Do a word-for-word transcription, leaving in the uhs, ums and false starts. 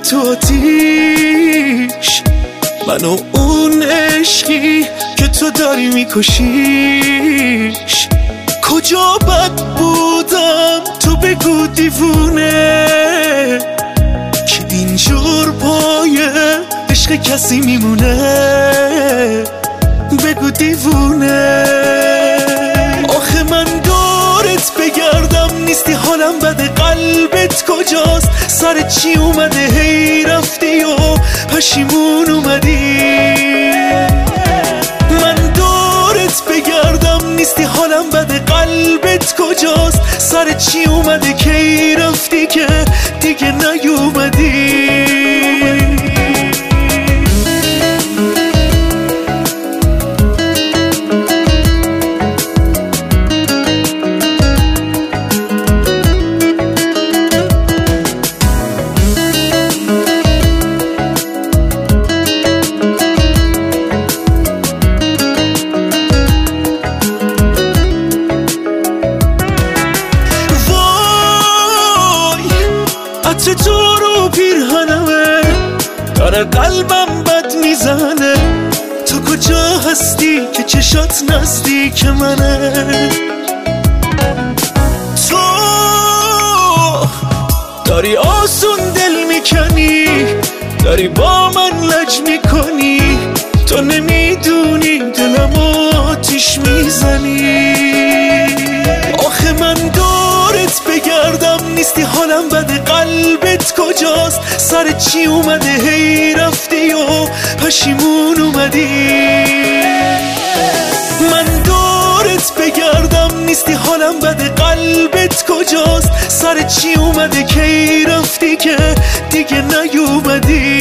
تو آتیش، من و اون عشقی که تو داری میکشیش. کجا بد بودم تو بگو دیوونه، که اینجور پای عشق کسی میمونه. بگو دیوونه. آخه من دورت بگردم نیستی، حالم بده، قلبت کجاست؟ سر چی اومده هی رفتی و پشیمون اومدی؟ من دورت بگردم نیستی، حالم بده، قلبت کجاست؟ سر چی اومده کی رفتی که دیگه نیومدی؟ عطر تو رو پیرهنمه، داره قلبم بد میزنه. تو کجا هستی که چشات نزدیک منه؟ تو داری آسون دل میکنی، داری با من لج میکنی. تو نمیدونی دلم آتیش میزنی. آخه من دورت بگردم نیستی، حالم بده، قلبت کجاست؟ سر چی اومده هی رفتی و پشیمون اومدی؟ من دورت بگردم نیستی، حالم بده، قلبت کجاست؟ سر چی اومده کی رفتی که دیگه نیومدی؟